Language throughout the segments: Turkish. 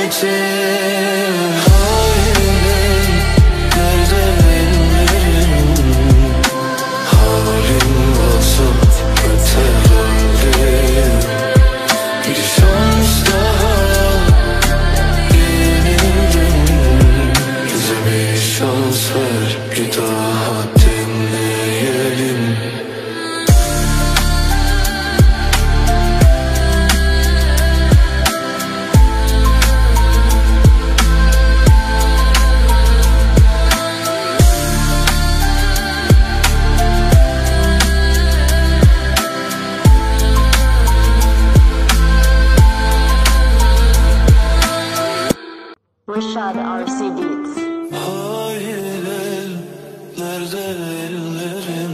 için. Halim, nerede ellerin? Halim olsa öter halim. Bir şans daha, yenildim. Bize bir şans ver, bir daha dinleyelim. Rashad RC Beats. Hayır, nerede ellerin?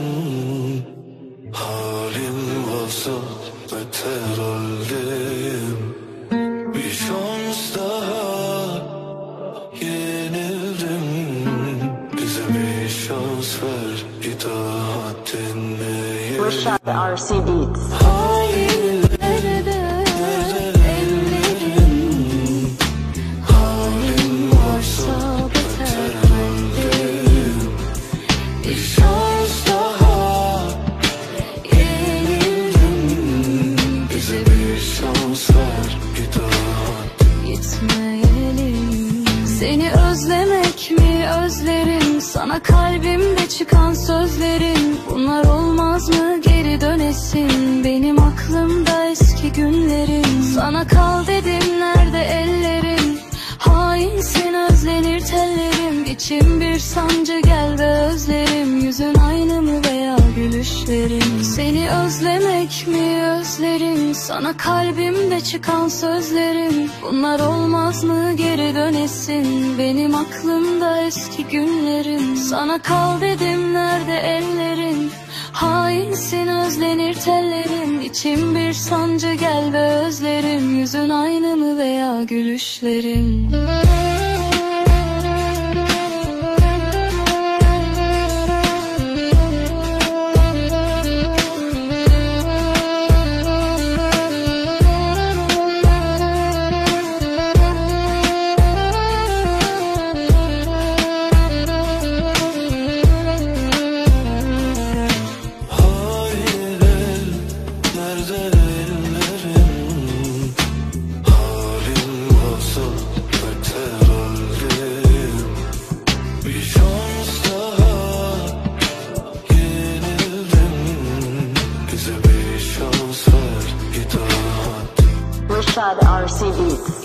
Halim varsa beter halim. Bir şans daha, yenildim. Bize bir şans ver, bir daha dinleyelim. Rashad RC Beats. Hayır, nerede ellerin? Halim varsa beter halim. Bir şans daha, yenildim. Bize bir şans ver, bir daha Gitmeyelim. Seni özlemek mi özlerim? Sana kalbimde çıkan sözlerin. Bunlar olmaz mı geri dönesin? Benim aklımda eski günlerim. Sana kal dedim, nerede ellerin? Hainsin, özlenir tellerim. İçim bir sancı, gel ve özlerim. Yüzün aynı mı veya gülüşlerin? Seni özlemek mi özlerim? Sana kalbimde çıkan sözlerim. Bunlar olmaz mı geri dönesin? Benim aklımda eski günlerim. Sana kal dedim, nerede ellerin? Hainsin, özlenir tellerim. İçim bir sancı, gel ve özlerim. Yüzün aynı mı veya gülüşlerin? Rashad RC Beats.